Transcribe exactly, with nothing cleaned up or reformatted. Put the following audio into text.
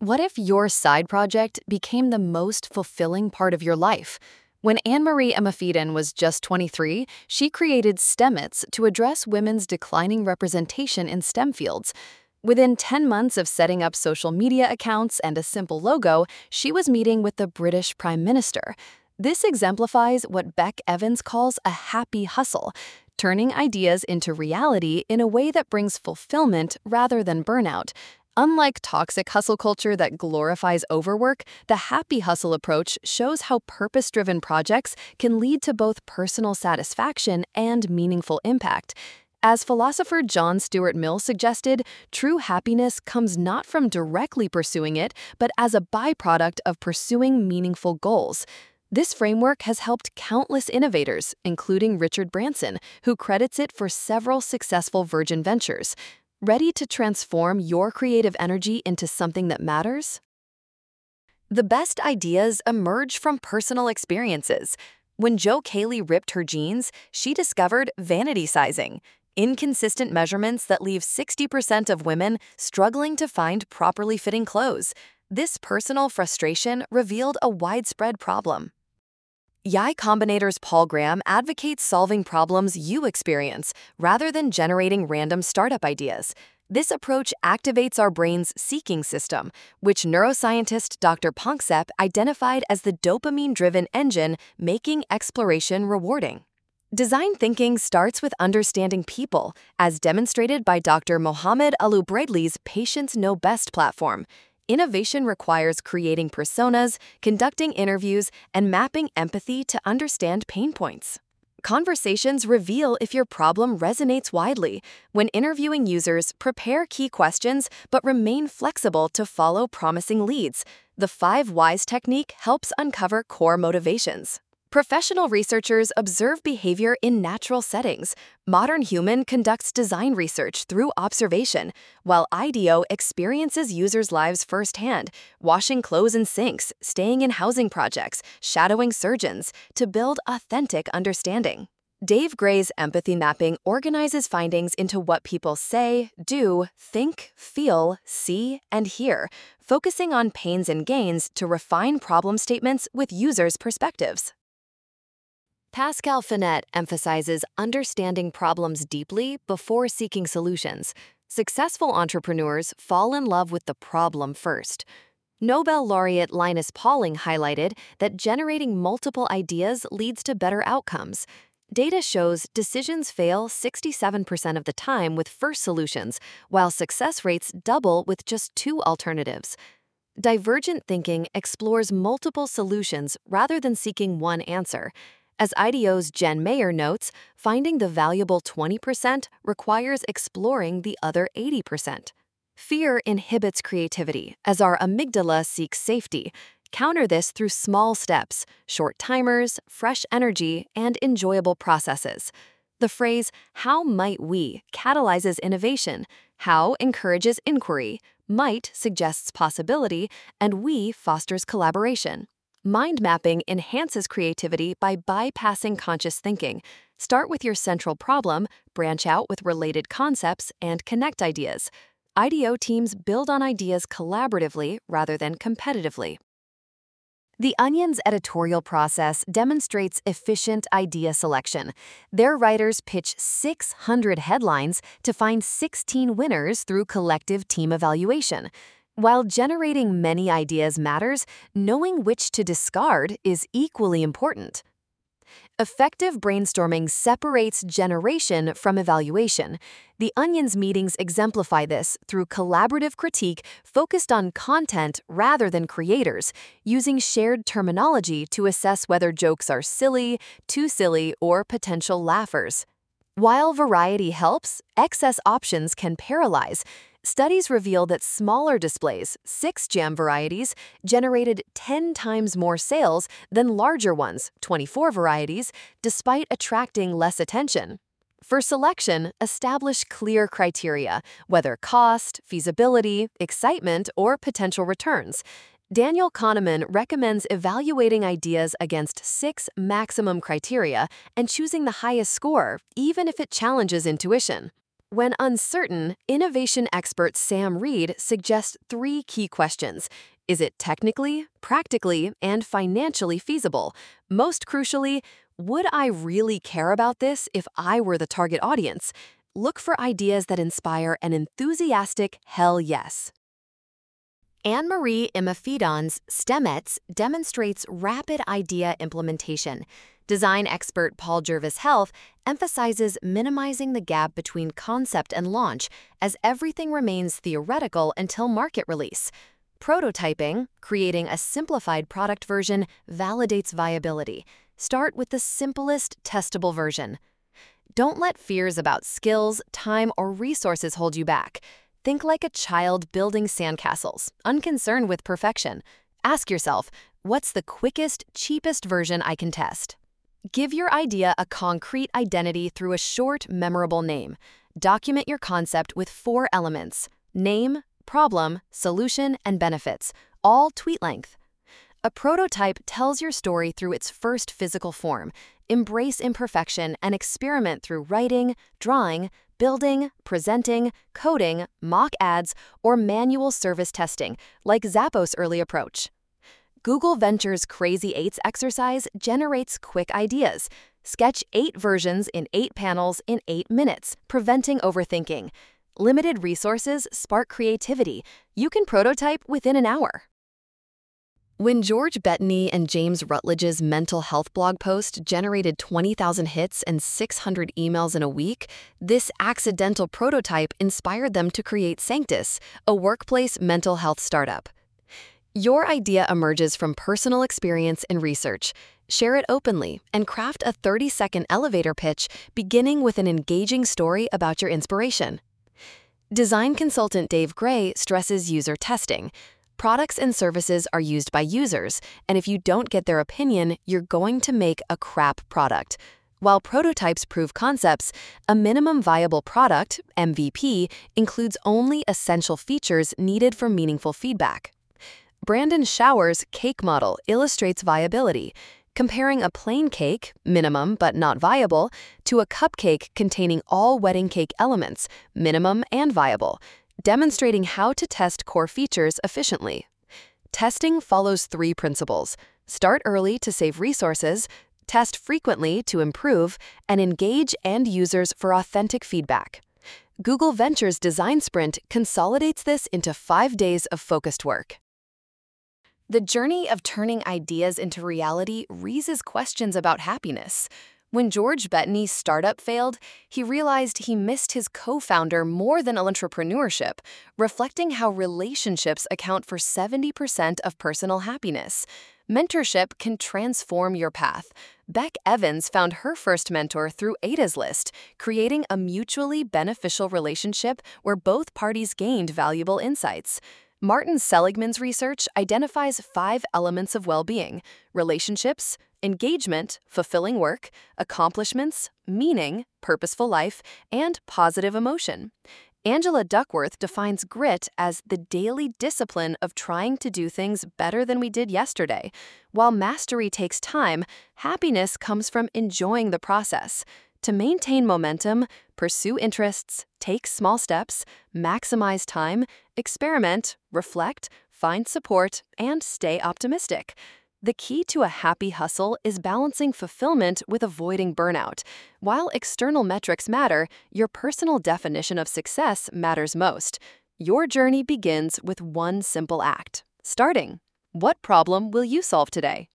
What if your side project became the most fulfilling part of your life? When Anne-Marie Emafidin was just twenty-three, she created STEMITS to address women's declining representation in STEM fields. Within ten months of setting up social media accounts and a simple logo, she was meeting with the British Prime Minister. This exemplifies what Beck Evans calls a happy hustle, turning ideas into reality in a way that brings fulfillment rather than burnout. Unlike toxic hustle culture that glorifies overwork, the happy hustle approach shows how purpose-driven projects can lead to both personal satisfaction and meaningful impact. As philosopher John Stuart Mill suggested, true happiness comes not from directly pursuing it, but as a byproduct of pursuing meaningful goals. This framework has helped countless innovators, including Richard Branson, who credits it for several successful Virgin ventures. Ready to transform your creative energy into something that matters? The best ideas emerge from personal experiences. When Jo Cayley ripped her jeans, she discovered vanity sizing, inconsistent measurements that leave sixty percent of women struggling to find properly fitting clothes. This personal frustration revealed a widespread problem. Y Combinator's Paul Graham advocates solving problems you experience rather than generating random startup ideas. This approach activates our brain's seeking system, which neuroscientist Doctor Panksepp identified as the dopamine-driven engine making exploration rewarding. Design thinking starts with understanding people, as demonstrated by Doctor Mohammed Alubradley's Patients Know Best platform. Innovation requires creating personas, conducting interviews, and mapping empathy to understand pain points. Conversations reveal if your problem resonates widely. When interviewing users, prepare key questions but remain flexible to follow promising leads. The five whys technique helps uncover core motivations. Professional researchers observe behavior in natural settings. Modern Human conducts design research through observation, while IDEO experiences users' lives firsthand, washing clothes in sinks, staying in housing projects, shadowing surgeons, to build authentic understanding. Dave Gray's empathy mapping organizes findings into what people say, do, think, feel, see, and hear, focusing on pains and gains to refine problem statements with users' perspectives. Pascal Finette emphasizes understanding problems deeply before seeking solutions. Successful entrepreneurs fall in love with the problem first. Nobel laureate Linus Pauling highlighted that generating multiple ideas leads to better outcomes. Data shows decisions fail sixty-seven percent of the time with first solutions, while success rates double with just two alternatives. Divergent thinking explores multiple solutions rather than seeking one answer. As IDEO's Jen Mayer notes, finding the valuable twenty percent requires exploring the other eighty percent. Fear inhibits creativity, as our amygdala seeks safety. Counter this through small steps, short timers, fresh energy, and enjoyable processes. The phrase, "how might we," catalyzes innovation. How encourages inquiry, might suggests possibility, and we fosters collaboration. Mind mapping enhances creativity by bypassing conscious thinking. Start with your central problem, branch out with related concepts, and connect ideas. IDEO teams build on ideas collaboratively rather than competitively. The Onion's editorial process demonstrates efficient idea selection. Their writers pitch six hundred headlines to find sixteen winners through collective team evaluation. While generating many ideas matters, knowing which to discard is equally important. Effective brainstorming separates generation from evaluation. The Onion's meetings exemplify this through collaborative critique focused on content rather than creators, using shared terminology to assess whether jokes are silly, too silly, or potential laughers. While variety helps, excess options can paralyze. Studies reveal that smaller displays, six jam varieties, generated ten times more sales than larger ones, twenty-four varieties, despite attracting less attention. For selection, establish clear criteria, whether cost, feasibility, excitement, or potential returns. Daniel Kahneman recommends evaluating ideas against six maximum criteria and choosing the highest score, even if it challenges intuition. When uncertain, innovation expert Sam Reed suggests three key questions. Is it technically, practically, and financially feasible? Most crucially, would I really care about this if I were the target audience? Look for ideas that inspire an enthusiastic hell yes. Anne-Marie Imafidon's STEMETS demonstrates rapid idea implementation. Design expert Paul Jervis Health emphasizes minimizing the gap between concept and launch, as everything remains theoretical until market release. Prototyping, creating a simplified product version, validates viability. Start with the simplest testable version. Don't let fears about skills, time, or resources hold you back. Think like a child building sandcastles, unconcerned with perfection. Ask yourself, what's the quickest, cheapest version I can test? Give your idea a concrete identity through a short, memorable name. Document your concept with four elements: name, problem, solution, and benefits, all tweet length. A prototype tells your story through its first physical form. Embrace imperfection and experiment through writing, drawing, building, presenting, coding, mock ads, or manual service testing, like Zappos' early approach. Google Ventures' Crazy Eights exercise generates quick ideas. Sketch eight versions in eight panels in eight minutes, preventing overthinking. Limited resources spark creativity. You can prototype within an hour. When George Bettany and James Rutledge's mental health blog post generated twenty thousand hits and six hundred emails in a week, this accidental prototype inspired them to create Sanctus, a workplace mental health startup. Your idea emerges from personal experience and research. Share it openly and craft a thirty-second elevator pitch beginning with an engaging story about your inspiration. Design consultant Dave Gray stresses user testing. Products and services are used by users, and if you don't get their opinion, you're going to make a crap product. While prototypes prove concepts, a minimum viable product, M V P, includes only essential features needed for meaningful feedback. Brandon Shower's cake model illustrates viability, comparing a plain cake, minimum but not viable, to a cupcake containing all wedding cake elements, minimum and viable, demonstrating how to test core features efficiently. Testing follows three principles: start early to save resources, test frequently to improve, and engage end users for authentic feedback. Google Ventures Design Sprint consolidates this into five days of focused work. The journey of turning ideas into reality raises questions about happiness. When George Bettany's startup failed, he realized he missed his co-founder more than entrepreneurship, reflecting how relationships account for seventy percent of personal happiness. Mentorship can transform your path. Beck Evans found her first mentor through Ada's List, creating a mutually beneficial relationship where both parties gained valuable insights. Martin Seligman's research identifies five elements of well-being: relationships, engagement, fulfilling work, accomplishments, meaning, purposeful life, and positive emotion. Angela Duckworth defines grit as the daily discipline of trying to do things better than we did yesterday. While mastery takes time, happiness comes from enjoying the process. To maintain momentum, pursue interests, take small steps, maximize time, experiment, reflect, find support, and stay optimistic. The key to a happy hustle is balancing fulfillment with avoiding burnout. While external metrics matter, your personal definition of success matters most. Your journey begins with one simple act: starting. What problem will you solve today?